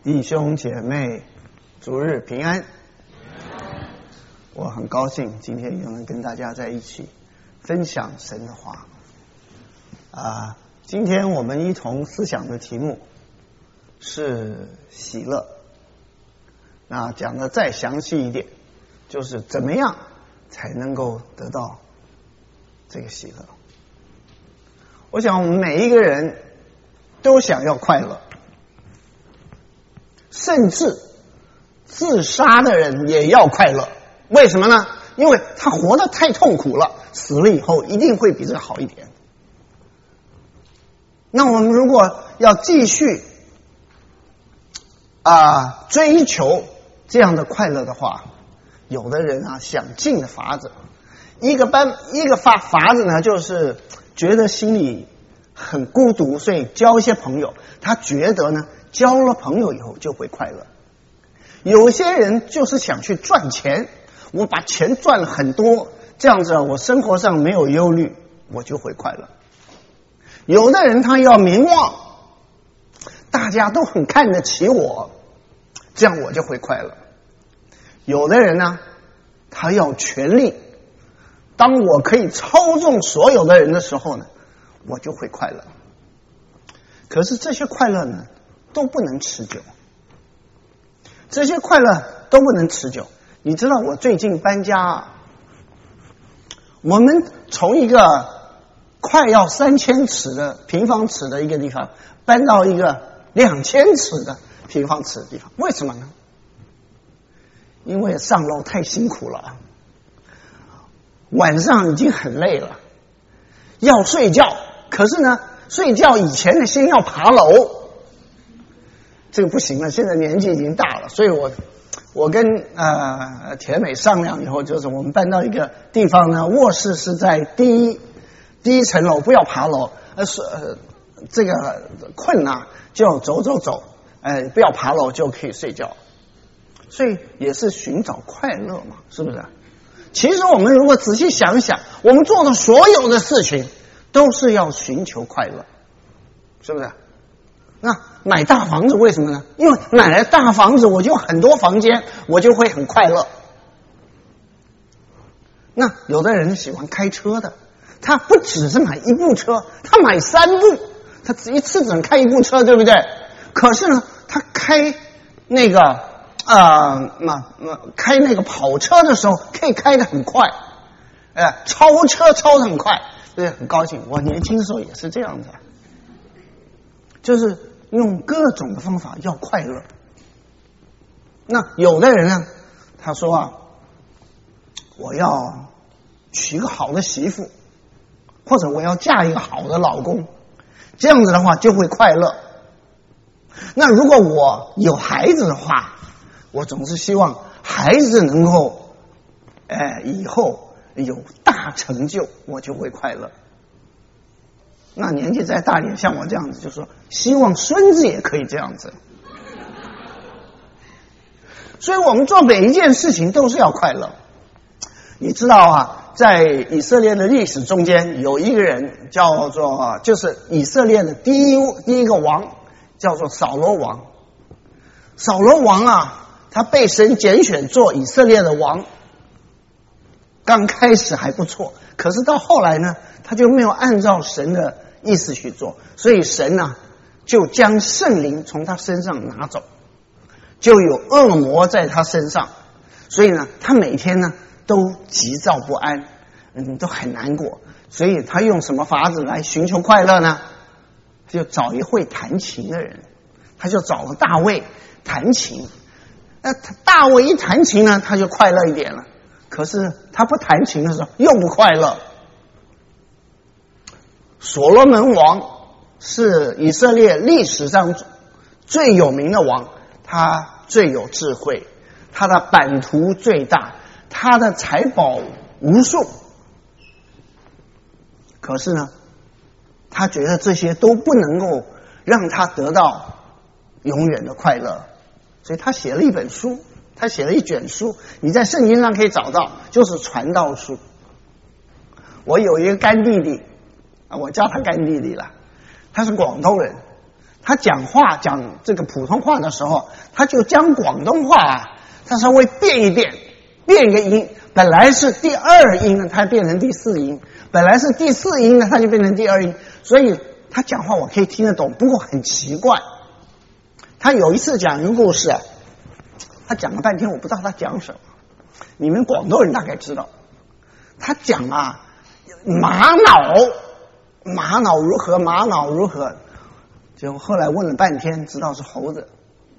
弟兄姐妹，主日平安。我很高兴今天又能跟大家在一起分享神的话。今天我们一同思想的题目是喜乐。那讲的再详细一点，就是怎么样才能够得到这个喜乐。我想我们每一个人都想要快乐，甚至自杀的人也要快乐。为什么呢？因为他活得太痛苦了，死了以后一定会比这个好一点。那我们如果要继续追求这样的快乐的话，有的人想尽的法子，一个法子呢，就是觉得心里很孤独，所以交一些朋友，他觉得呢交了朋友以后就会快乐。有些人就是想去赚钱，我把钱赚了很多，这样子我生活上没有忧虑，我就会快乐。有的人他要名望，大家都很看得起我，这样我就会快乐。有的人呢，他要权力，当我可以操纵所有的人的时候呢，我就会快乐。可是这些快乐呢都不能持久，这些快乐都不能持久。你知道我最近搬家，我们从一个快要3000尺的平方尺的一个地方搬到一个2000尺的平方尺的地方。为什么呢？因为上楼太辛苦了，晚上已经很累了，要睡觉，可是呢睡觉以前呢先要爬楼，这个不行了，现在年纪已经大了，所以我跟田美商量以后，就是我们搬到一个地方呢，卧室是在第一层楼，不要爬楼，这个困就走，不要爬楼就可以睡觉，所以也是寻找快乐嘛，是不是？其实我们如果仔细想想，我们做的所有的事情都是要寻求快乐，是不是？那买大房子为什么呢？因为买了大房子我就很多房间，我就会很快乐。那有的人喜欢开车的，他不只是买一部车，他买3部，他一次只能开一部车，对不对？可是呢他开那个开那个跑车的时候可以开得很快，超车超得很快，对，很高兴。我年轻的时候也是这样子，就是用各种的方法要快乐。那有的人呢，他说我要娶一个好的媳妇，或者我要嫁一个好的老公，这样子的话就会快乐。那如果我有孩子的话，我总是希望孩子能够以后有大成就，我就会快乐。那年纪再大点，像我这样子，就说希望孙子也可以这样子。所以我们做每一件事情都是要快乐。你知道在以色列的历史中间，有一个人叫做就是以色列的第一个王，叫做扫罗王。扫罗王他被神拣选做以色列的王，刚开始还不错，可是到后来呢，他就没有按照神的意思去做，所以神就将圣灵从他身上拿走，就有恶魔在他身上，所以呢他每天呢都急躁不安，都很难过。所以他用什么法子来寻求快乐呢？就找一会弹琴的人，他就找了大卫弹琴。那大卫一弹琴呢，他就快乐一点了。可是他不弹琴的时候又不快乐。所罗门王是以色列历史上最有名的王，他最有智慧，他的版图最大，他的财宝无数。可是呢，他觉得这些都不能够让他得到永远的快乐，所以他写了一本书，他写了一卷书，你在圣经上可以找到，就是传道书。我有一个干弟弟，我叫他干弟弟了，他是广东人， 他讲话讲这个普通话的时候，他就将广东话啊，他稍微变一变，变一个音，本来是第二音呢，它变成第四音；本来是第四音呢，它就变成第二音。所以他讲话我可以听得懂，不过很奇怪。他有一次讲一个故事啊，他讲了半天，我不知道他讲什么。你们广东人大概知道，他讲啊，玛瑙如何，玛瑙如何，结果后来问了半天，知道是猴子。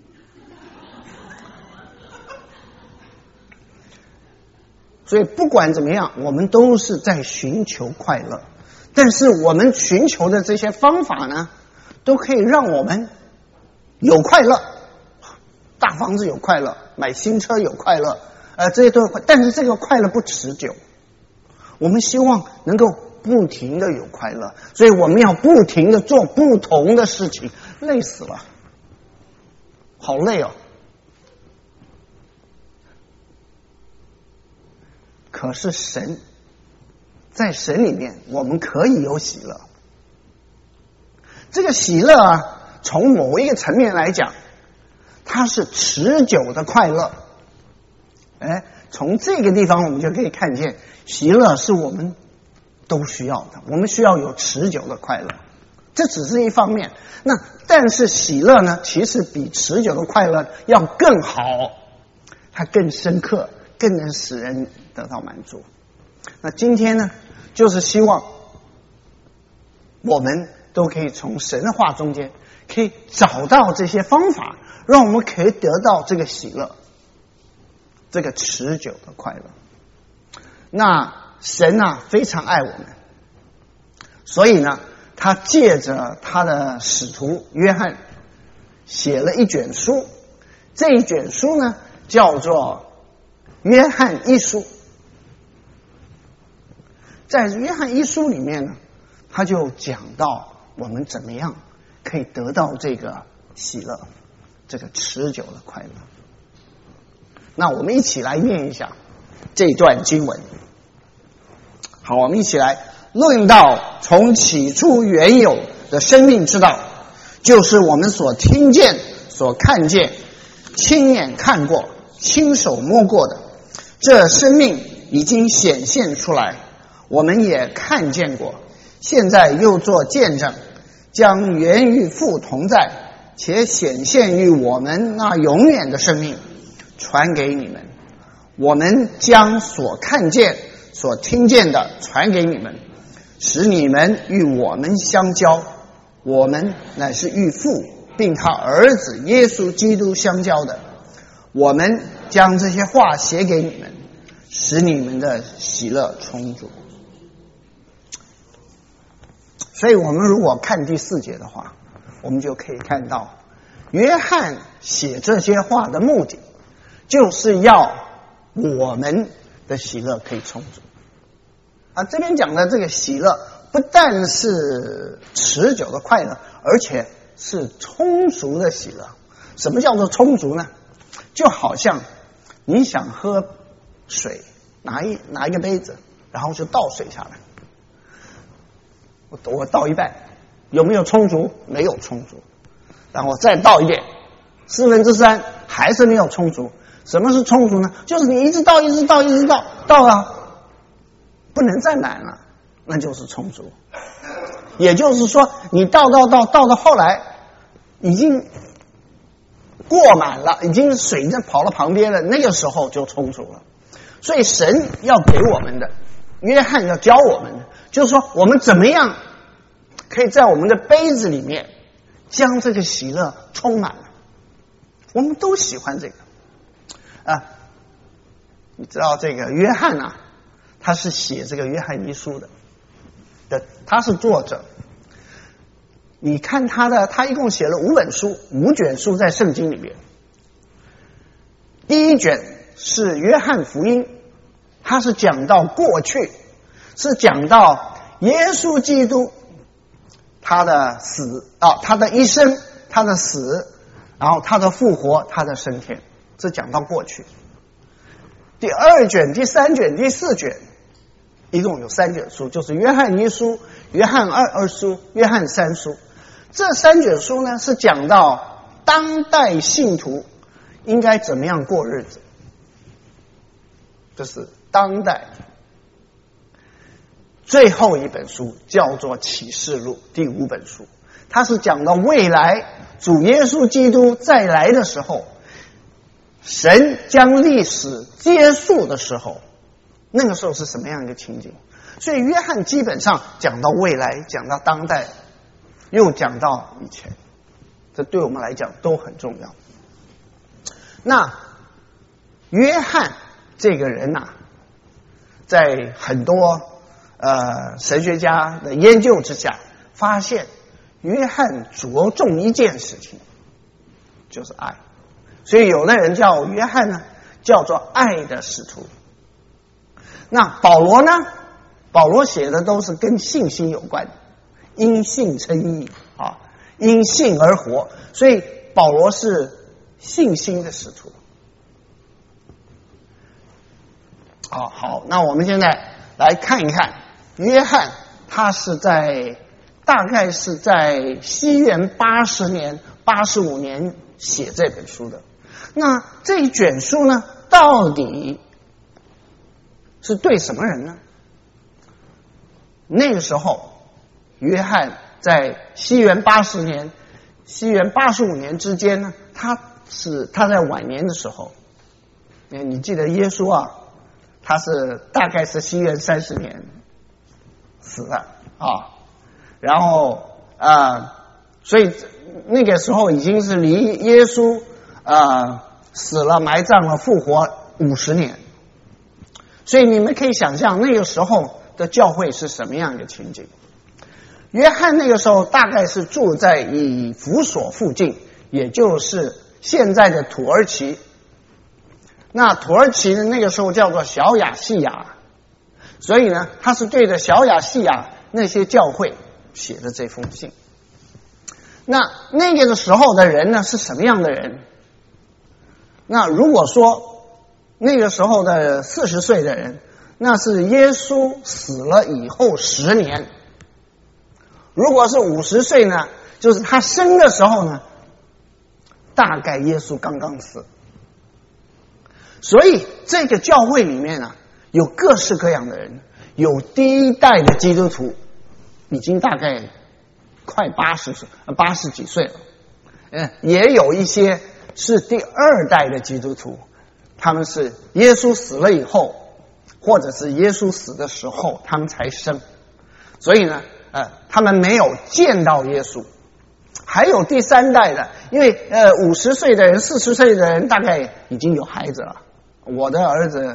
所以不管怎么样，我们都是在寻求快乐，但是我们寻求的这些方法呢，都可以让我们有快乐。大房子有快乐，买新车有快乐，这些都有快，但是这个快乐不持久。我们希望能够不停的有快乐，所以我们要不停的做不同的事情，累死了，好累哦。可是神，在神里面我们可以有喜乐。这个喜乐啊，从某一个层面来讲，它是持久的快乐。从这个地方我们就可以看见，喜乐是我们都需要的，我们需要有持久的快乐。这只是一方面，但是喜乐呢，其实比持久的快乐要更好，它更深刻，更能使人得到满足。那今天呢，就是希望我们都可以从神的话中间可以找到这些方法，让我们可以得到这个喜乐，这个持久的快乐。那神啊非常爱我们，所以呢他借着他的使徒约翰写了一卷书，这一卷书呢叫做约翰一书。在约翰一书里面呢，他就讲到我们怎么样可以得到这个喜乐，这个持久的快乐。那我们一起来念一下这段经文。好，我们一起来论道，从起初原有的生命之道，就是我们所听见、所看见、亲眼看过、亲手摸过的。这生命已经显现出来，我们也看见过，现在又做见证，将原与父同在，且显现于我们那永远的生命传给你们。我们将所看见、所听见的传给你们，使你们与我们相交。我们乃是与父并他儿子耶稣基督相交的。我们将这些话写给你们，使你们的喜乐充足。所以我们如果看第4节的话，我们就可以看到约翰写这些话的目的，就是要我们的喜乐可以充足。这边讲的这个喜乐不但是持久的快乐，而且是充足的喜乐。什么叫做充足呢？就好像你想喝水，拿一个杯子，然后就倒水下来，我倒一半，有没有充足？没有充足。然后我再倒一遍，3/4还是没有充足。什么是充足呢？就是你一直倒到了不能再满了，那就是充足。也就是说，你倒到后来已经过满了，已经水跑到旁边了，那个时候就充足了。所以神要给我们的，约翰要教我们的，就是说我们怎么样可以在我们的杯子里面将这个喜乐充满了。我们都喜欢这个你知道这个约翰啊，他是写这个约翰一书的，他是作者。你看他一共写了5本书，5卷书在圣经里面。第1卷是约翰福音，他是讲到过去，是讲到耶稣基督他的死他的一生，他的死，然后他的复活，他的升天，这讲到过去。第2卷、第3卷、第4卷，一共有3卷书，就是约翰一书、约翰二书、约翰3书。 这3卷书呢，是讲到当代信徒应该怎么样过日子。这是当代。最后一本书叫做启示录，第5本书，它是讲到未来主耶稣基督再来的时候，神将历史结束的时候，那个时候是什么样一个情景。所以约翰基本上讲到未来，讲到当代，又讲到以前，这对我们来讲都很重要。那约翰这个人啊，在很多神学家的研究之下，发现约翰着重一件事情，就是爱。所以有的人叫约翰呢，叫做爱的使徒。那保罗呢？保罗写的都是跟信心有关，因信称义啊，因信而活。所以保罗是信心的使徒。好，那我们现在来看一看约翰，他是大概是在西元80年、85年写这本书的。那这一卷书呢，到底是对什么人呢？那个时候，约翰在西元80年、西元85年之间呢，他在晚年的时候，你记得耶稣啊，他是大概是西元30年死的啊，然后所以那个时候已经是离耶稣死了、埋葬了、复活50年，所以你们可以想象那个时候的教会是什么样一个情景。约翰那个时候大概是住在以弗所附近，也就是现在的土耳其。那土耳其的那个时候叫做小亚细亚，所以呢，他是对着小亚细亚那些教会写的这封信。那个时候的人呢，是什么样的人？那如果说那个时候的40岁的人，那是耶稣死了以后10年。如果是50岁呢，就是他生的时候呢，大概耶稣刚刚死。所以这个教会里面啊，有各式各样的人，有第一代的基督徒，已经大概快80几岁了，也有一些是第2代的基督徒，他们是耶稣死了以后，或者是耶稣死的时候他们才生，所以呢他们没有见到耶稣。还有第3代的，因为50岁的人、40岁的人大概已经有孩子了。我的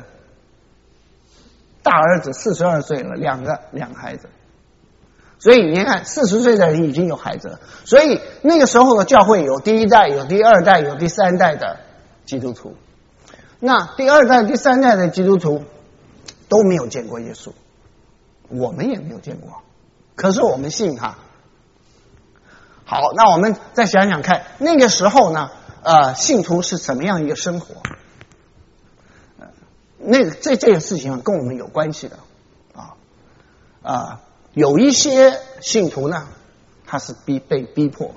大儿子42岁了，两个孩子，所以你看40岁的人已经有孩子了。所以那个时候的教会有第1代、有第2代、有第3代的基督徒。那第2代、第3代的基督徒都没有见过耶稣，我们也没有见过，可是我们信他。好，那我们再想想看，那个时候呢，信徒是什么样一个生活？这个事情跟我们有关系的有一些信徒呢，他是被逼迫，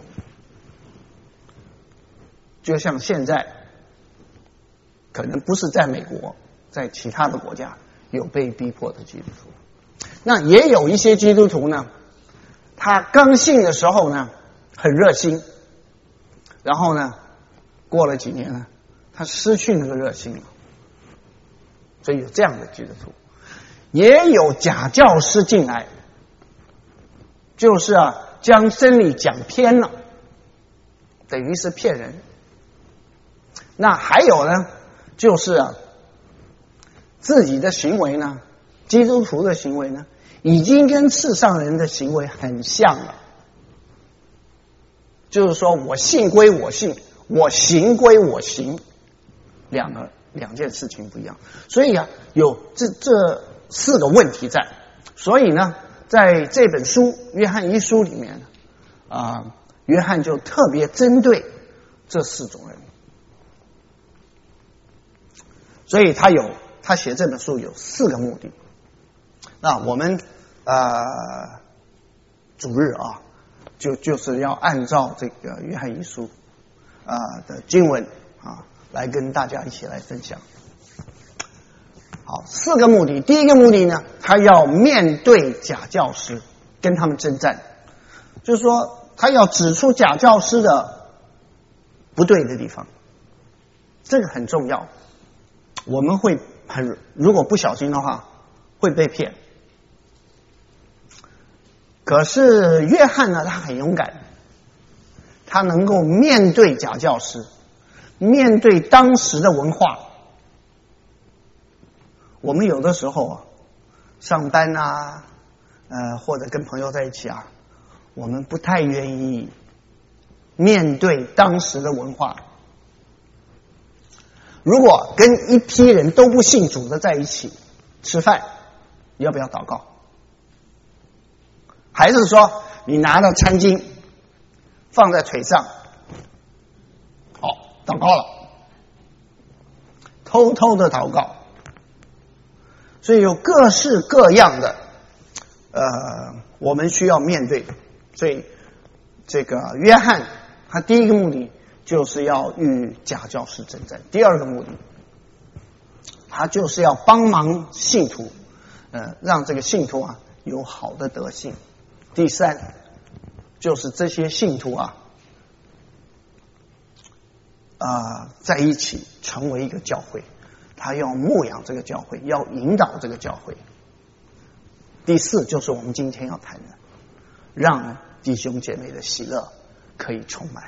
就像现在，可能不是在美国，在其他的国家有被逼迫的基督徒。那也有一些基督徒呢，他刚信的时候呢，很热心，然后呢，过了几年呢，他失去那个热心了。所以有这样的基督徒，也有假教师进来，就是将真理讲偏了，等于是骗人。那还有呢，就是自己的行为呢，基督徒的行为呢，已经跟世上人的行为很像了。就是说我信归我信，我行归我行，两件事情不一样。所以有这4个问题在。所以呢，在这本书《约翰一书》里面约翰就特别针对这4种人。所以他写这本书有4个目的。那我们主日就是要按照这个约翰一书的经文来跟大家一起来分享。好，4个目的。第一个目的呢，他要面对假教师，跟他们征战，就是说他要指出假教师的不对的地方，这个很重要。我们会如果不小心的话会被骗。可是约翰呢，他很勇敢，他能够面对假教师，面对当时的文化。我们有的时候上班或者跟朋友在一起我们不太愿意面对当时的文化。如果跟一批人都不信主的在一起吃饭，要不要祷告？还是说你拿了餐巾放在腿上，祷告了，偷偷的祷告？所以有各式各样的我们需要面对。所以这个约翰他第一个目的就是要与假教师征战，第二个目的他就是要帮忙信徒让这个信徒有好的德性。第三就是这些信徒在一起成为一个教会，他要牧养这个教会，要引导这个教会。第四就是我们今天要谈的，让弟兄姐妹的喜乐可以充满。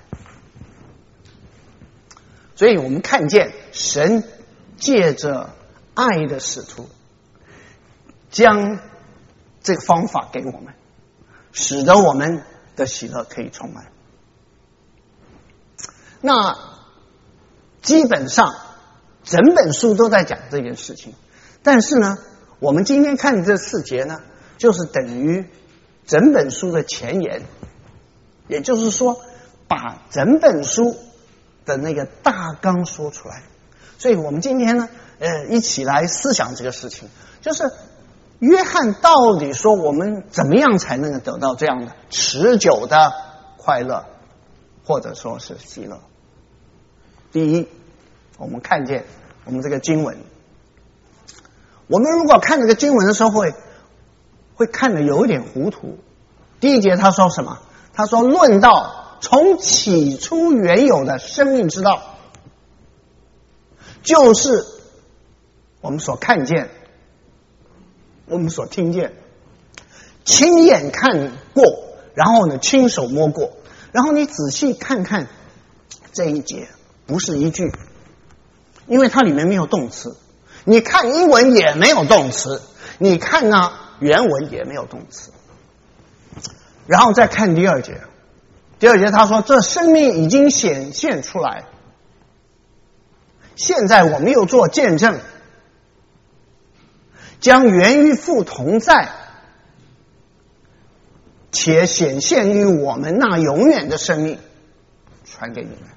所以我们看见神借着爱的使徒将这个方法给我们，使得我们的喜乐可以充满。那基本上整本书都在讲这件事情，但是呢，我们今天看这4节呢，就是等于整本书的前言，也就是说把整本书的那个大纲说出来。所以我们今天呢一起来思想这个事情，就是约翰到底说我们怎么样才能得到这样的持久的快乐，或者说是喜乐。第一，我们看见我们这个经文，我们如果看这个经文的时候会看得有一点糊涂。第一节他说什么？他说论到从起初原有的生命之道，就是我们所看见，我们所听见，亲眼看过，然后呢亲手摸过，然后你仔细看看这一节，不是一句，因为它里面没有动词，你看英文也没有动词，你看原文也没有动词。然后再看第二节，第二节他说这生命已经显现出来，现在我们又做见证，将原与父同在且显现于我们那永远的生命传给你们。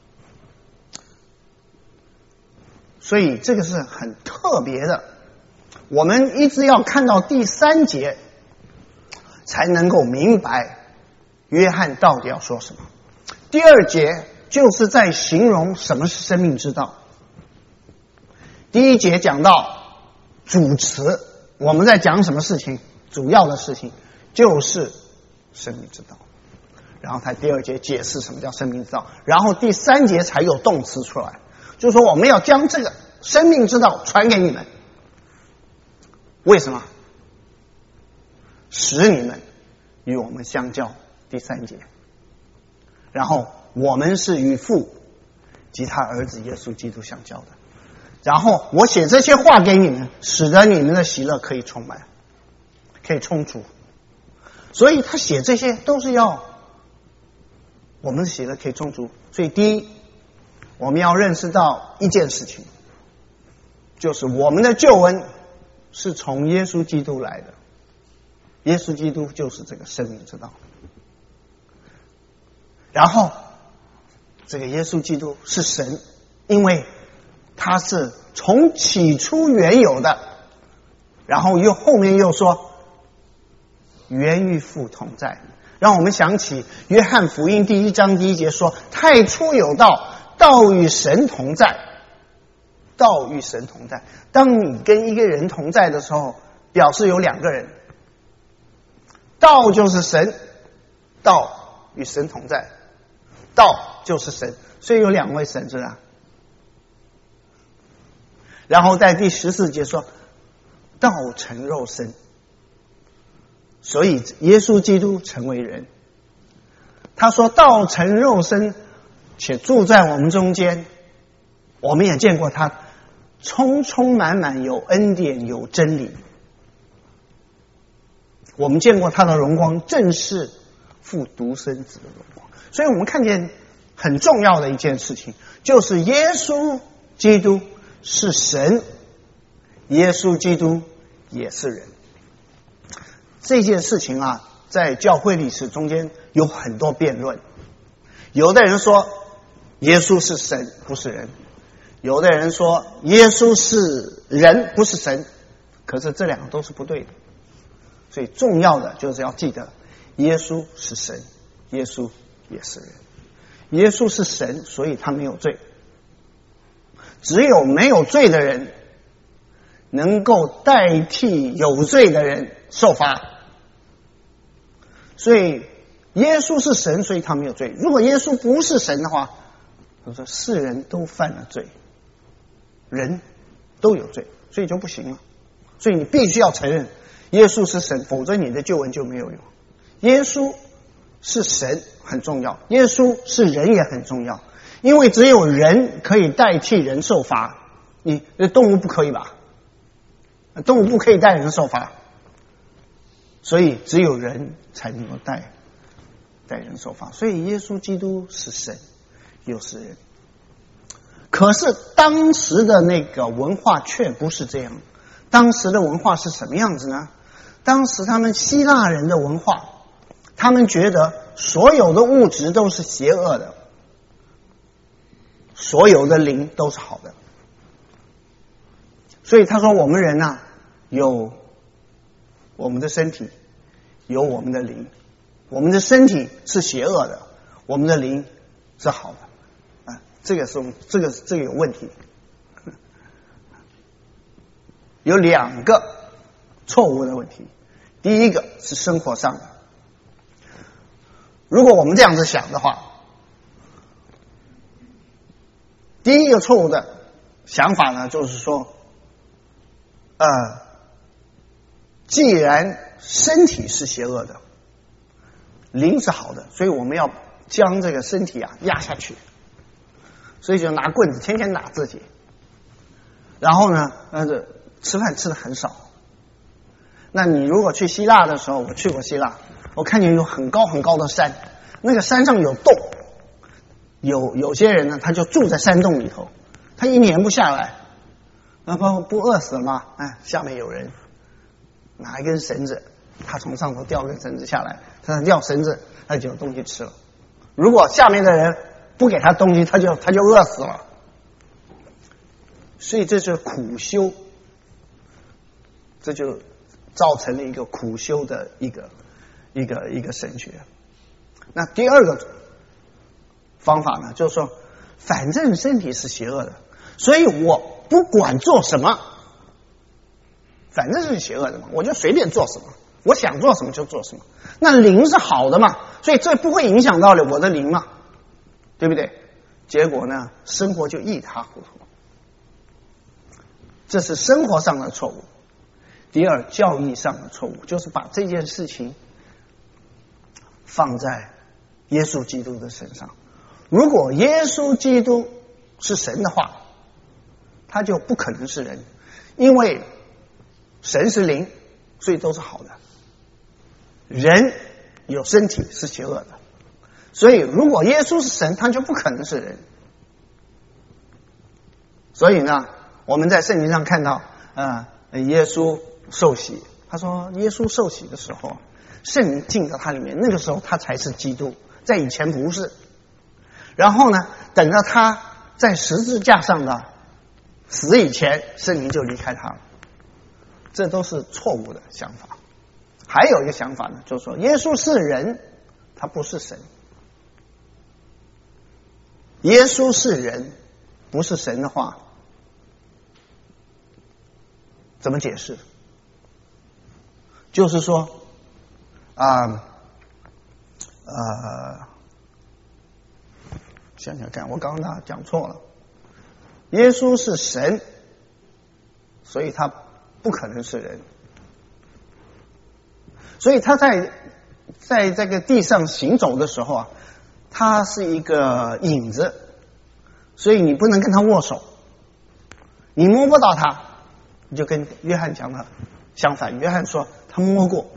所以这个是很特别的，我们一直要看到第3节才能够明白约翰到底要说什么。第2节就是在形容什么是生命之道。第1节讲到主词，我们在讲什么事情？主要的事情就是生命之道。然后他第2节解释什么叫生命之道，然后第3节才有动词出来，就是说我们要将这个生命之道传给你们。为什么？使你们与我们相交，第3节。然后我们是与父及他儿子耶稣基督相交的。然后我写这些话给你们，使得你们的喜乐可以充满，可以充足。所以他写这些都是要我们的喜乐可以充足。所以第一，我们要认识到一件事情，就是我们的救恩是从耶稣基督来的，耶稣基督就是这个生命之道。然后这个耶稣基督是神，因为他是从起初原有的，然后后面又说原与父同在， 让我们想起约翰福音第1章第1节说：太初有道，道与神同在。道与神同在。当你跟一个人同在的时候，表示有2个人。道就是神，道与神同在，道就是神，所以有2位神，是吧？然后在第14节说，道成肉身，所以耶稣基督成为人。他说道成肉身，且住在我们中间，我们也见过他充充满满有恩典有真理。我们见过他的荣光，正是父独生子的荣光。所以我们看见很重要的一件事情，就是耶稣基督是神，耶稣基督也是人。这件事情啊，在教会历史中间有很多辩论。有的人说耶稣是神不是人，有的人说耶稣是人不是神，可是这2个都是不对的。所以重要的就是要记得，耶稣是神，耶稣也是人。耶稣是神，所以他没有罪。只有没有罪的人能够代替有罪的人受罚。所以耶稣是神，所以他没有罪。如果耶稣不是神的话，他说世人都犯了罪，人都有罪，所以就不行了。所以你必须要承认耶稣是神，否则你的救恩就没有用。耶稣是神很重要，耶稣是人也很重要，因为只有人可以代替人受罚。你动物不可以吧？动物不可以代人受罚，所以只有人才能够代人受罚。所以耶稣基督是神又是人。可是当时的那个文化却不是这样。当时的文化是什么样子呢？当时他们希腊人的文化，他们觉得所有的物质都是邪恶的，所有的灵都是好的。所以他说我们人啊，有我们的身体，有我们的灵。我们的身体是邪恶的，我们的灵是好的。这个有问题。有2个错误的问题。第一个是生活上的。如果我们这样子想的话，第一个错误的想法呢，就是说既然身体是邪恶的，灵是好的，所以我们要将这个身体压下去，所以就拿棍子天天打自己。然后呢吃饭吃的很少。那你如果去希腊的时候，我去过希腊，我看见有很高很高的山，那个山上有洞，有些人呢他就住在山洞里头，他1年不下来，那不饿死了吗？下面有人拿一根绳子，他从上头吊根绳子下来，他吊绳子他就有东西吃了。如果下面的人不给他东西，他就饿死了。所以这是苦修，这就造成了一个苦修的一个神学。那第2个方法呢，就是说反正身体是邪恶的，所以我不管做什么，反正是邪恶的嘛，我就随便做什么，我想做什么就做什么。那灵是好的嘛，所以这不会影响到了我的灵嘛，对不对？结果呢，生活就一塌糊涂。这是生活上的错误。第2，教义上的错误，就是把这件事情放在耶稣基督的身上。如果耶稣基督是神的话，他就不可能是人，因为神是灵，所以都是好的。人有身体是邪恶的，所以如果耶稣是神，他就不可能是人。所以呢，我们在圣经上看到耶稣受洗，他说耶稣受洗的时候，圣灵进到他里面，那个时候他才是基督，在以前不是。然后呢，等到他在十字架上的死以前，圣灵就离开他了。这都是错误的想法。还有一个想法呢，就是说耶稣是人， 他不是神。耶稣是人，不是神的话，怎么解释？就是说想想看，我刚刚讲错了。耶稣是神，所以他不可能是人，所以他在这个地上行走的时候啊，他是一个影子，所以你不能跟他握手，你摸不到他。你就跟约翰讲了相反，约翰说他摸过。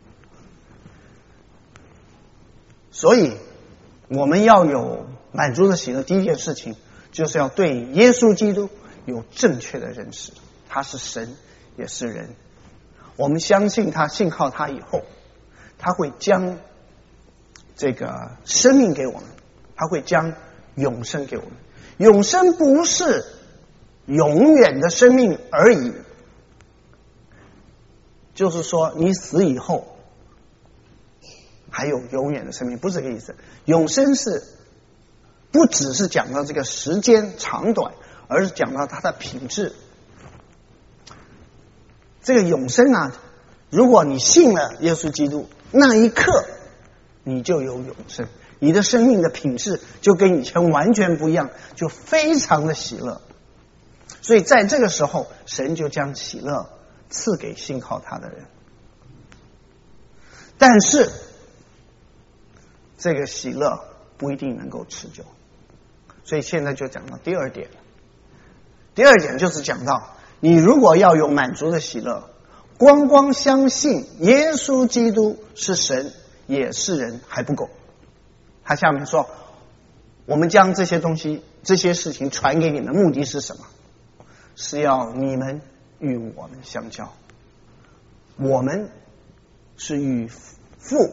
所以我们要有满足的喜乐，第一件事情就是要对耶稣基督有正确的认识，他是神也是人。我们相信他，信靠他以后，他会将这个生命给我们，他会将永生给我们。永生不是永远的生命而已，就是说你死以后还有永远的生命，不是这个意思。永生是不只是讲到这个时间长短，而是讲到它的品质。这个永生啊，如果你信了耶稣基督，那一刻你就有永生，你的生命的品质就跟以前完全不一样，就非常的喜乐。所以在这个时候，神就将喜乐赐给信靠他的人。但是这个喜乐不一定能够持久，所以现在就讲到第二点。第二点就是讲到，你如果要有满足的喜乐，光相信耶稣基督是神也是人还不够。他下面说，我们将这些东西这些事情传给你们，目的是什么？是要你们与我们相交。我们是与父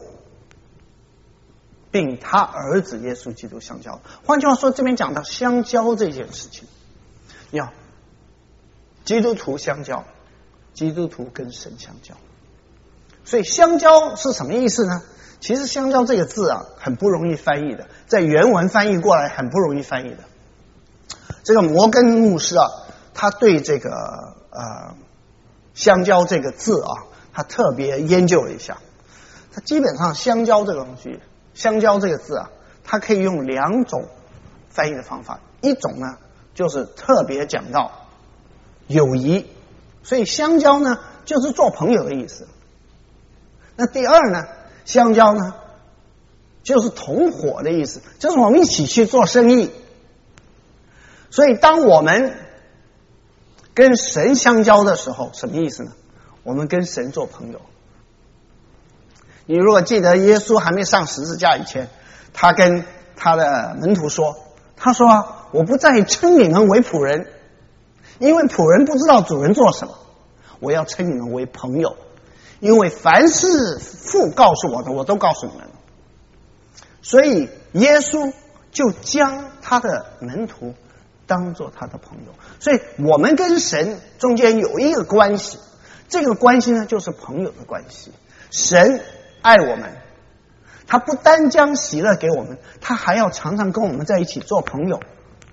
并他儿子耶稣基督相交。换句话说，这边讲到相交这件事情，要基督徒相交，基督徒跟神相交。所以相交是什么意思呢？其实相交这个字啊，很不容易翻译的，在原文翻译过来很不容易翻译的。这个摩根牧师啊，他对这个相交这个字啊，他特别研究了一下。他基本上相交这个东西，相交这个字啊，它可以用两种翻译的方法。一种呢，就是特别讲到友谊，所以相交呢就是做朋友的意思。那第二呢，相交呢就是同伙的意思，就是我们一起去做生意。所以当我们跟神相交的时候，什么意思呢？我们跟神做朋友。你如果记得耶稣还没上十字架以前，他跟他的门徒说，他说我不再称你们为仆人，因为仆人不知道主人做什么，我要称你们为朋友，因为凡是父告诉我的，我都告诉你们。所以耶稣就将他的门徒当作他的朋友。所以我们跟神中间有一个关系，这个关系呢就是朋友的关系。神爱我们，他不单将喜乐给我们，他还要常常跟我们在一起做朋友。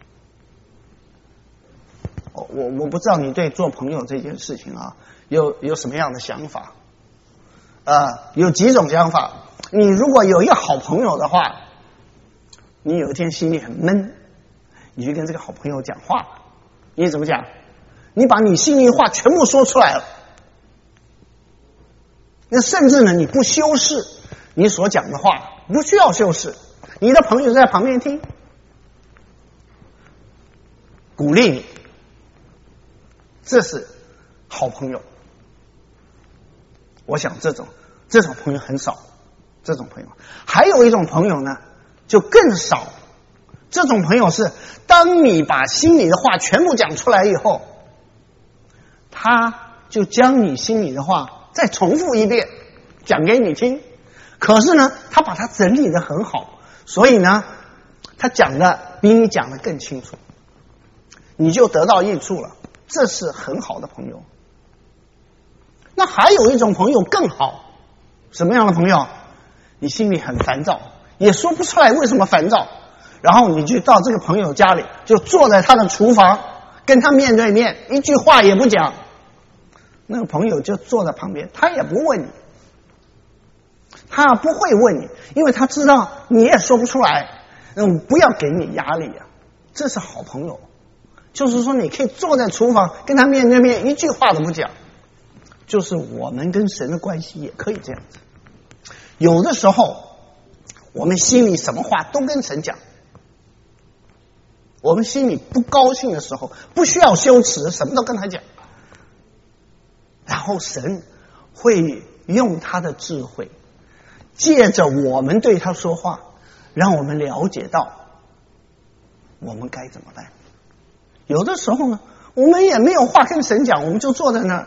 我不知道你对做朋友这件事情啊有什么样的想法？有几种想法。你如果有一个好朋友的话，你有一天心里很闷，你就跟这个好朋友讲话，你怎么讲？你把你心里的话全部说出来了。那甚至呢，你不修饰你所讲的话，不需要修饰，你的朋友在旁边听，鼓励你，这是好朋友。我想这种朋友很少，这种朋友还有一种朋友呢就更少。这种朋友是当你把心里的话全部讲出来以后，他就将你心里的话再重复一遍讲给你听，可是呢他把它整理得很好，所以呢他讲的比你讲的更清楚，你就得到益处了。这是很好的朋友。那还有一种朋友更好，什么样的朋友？ 你心里很烦躁，也说不出来为什么烦躁，然后你就到这个朋友家里，就坐在他的厨房，跟他面对面，一句话也不讲。那个朋友就坐在旁边，他也不问你，他不会问你，因为他知道你也说不出来。不要给你压力啊，这是好朋友。就是说你可以坐在厨房跟他面对面，一句话都不讲。就是我们跟神的关系也可以这样子。有的时候我们心里什么话都跟神讲，我们心里不高兴的时候不需要羞耻，什么都跟他讲，然后神会用他的智慧，借着我们对他说话，让我们了解到我们该怎么办。有的时候呢，我们也没有话跟神讲，我们就坐在那儿，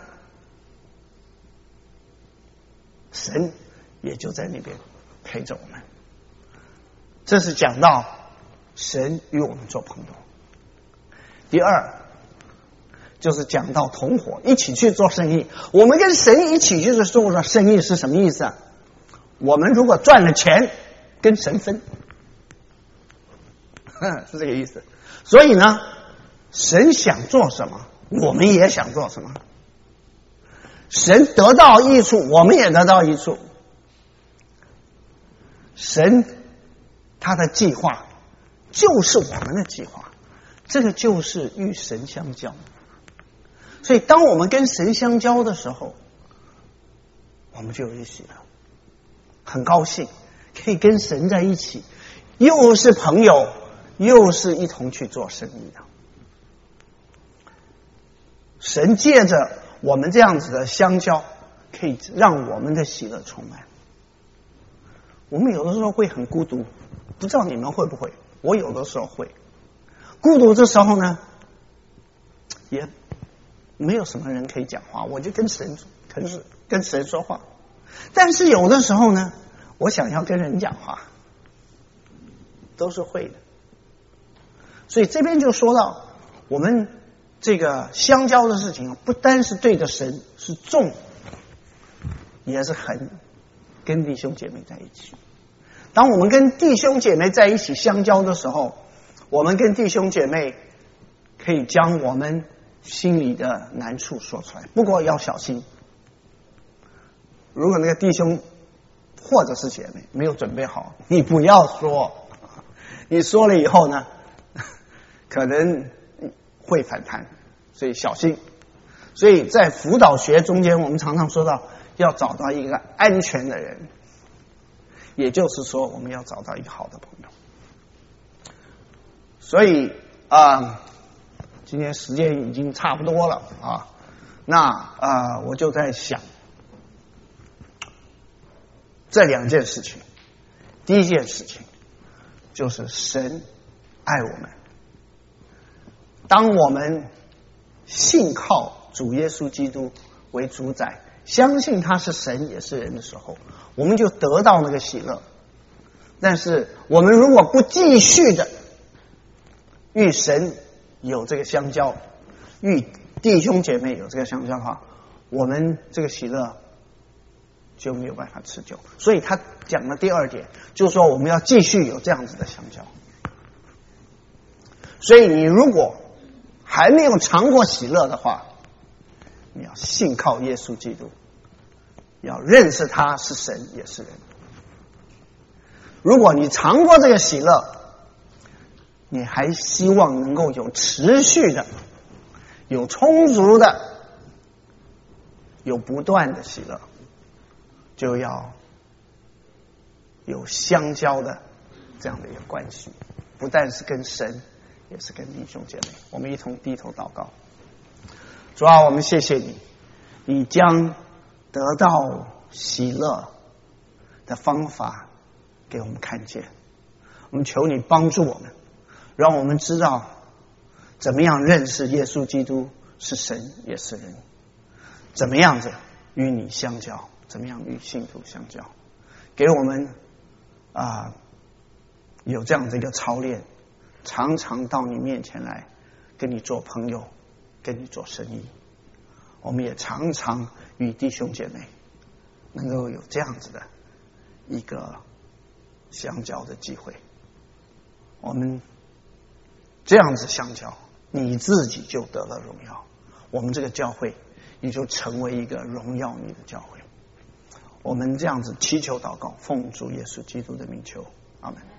神也就在那边陪着我们。这是讲到神与我们做朋友。第二就是讲到同伙一起去做生意。我们跟神一起去做生意是什么意思啊？我们如果赚了钱跟神分，是这个意思。所以呢，神想做什么我们也想做什么，神得到益处我们也得到益处。神他的计划就是我们的计划，这个就是与神相交。所以当我们跟神相交的时候，我们就有喜乐，很高兴可以跟神在一起，又是朋友又是一同去做生意的。神借着我们这样子的相交，可以让我们的喜乐充满。我们有的时候会很孤独，不知道你们会不会，我有的时候会孤独。这时候呢，也没有什么人可以讲话，我就跟神说话。但是有的时候呢，我想要跟人讲话，都是会的。所以这边就说到我们这个相交的事情，不单是对着神是重，也是很跟弟兄姐妹在一起。当我们跟弟兄姐妹在一起相交的时候，我们跟弟兄姐妹可以将我们心里的难处说出来。不过要小心，如果那个弟兄或者是姐妹没有准备好，你不要说，你说了以后呢，可能会反弹，所以小心。所以在辅导学中间，我们常常说到要找到一个安全的人，也就是说我们要找到一个好的朋友。所以今天时间已经差不多了啊，那我就在想这两件事情。第一件事情就是神爱我们，当我们信靠主耶稣基督为主宰，相信他是神也是人的时候，我们就得到那个喜乐。但是我们如果不继续的与神有这个相交，与弟兄姐妹有这个相交的话，我们这个喜乐就没有办法持久。所以他讲的第二点就是说我们要继续有这样子的相交。所以你如果还没有尝过喜乐的话，你要信靠耶稣基督，要认识他是神也是人。如果你尝过这个喜乐，你还希望能够有持续的、有充足的、有不断的喜乐，就要有相交的这样的一个关系，不但是跟神，也是跟弟兄姐妹。我们一同低头祷告。主啊，我们谢谢你，你将得到喜乐的方法给我们看见。我们求你帮助我们，让我们知道怎么样认识耶稣基督是神也是人，怎么样子与你相交，怎么样与信徒相交。给我们有这样的一个操练，常常到你面前来跟你做朋友，跟你做生意。我们也常常与弟兄姐妹能够有这样子的一个相交的机会。我们这样子相交，你自己就得了荣耀，我们这个教会也就成为一个荣耀你的教会。我们这样子祈求祷告，奉主耶稣基督的名求，阿们。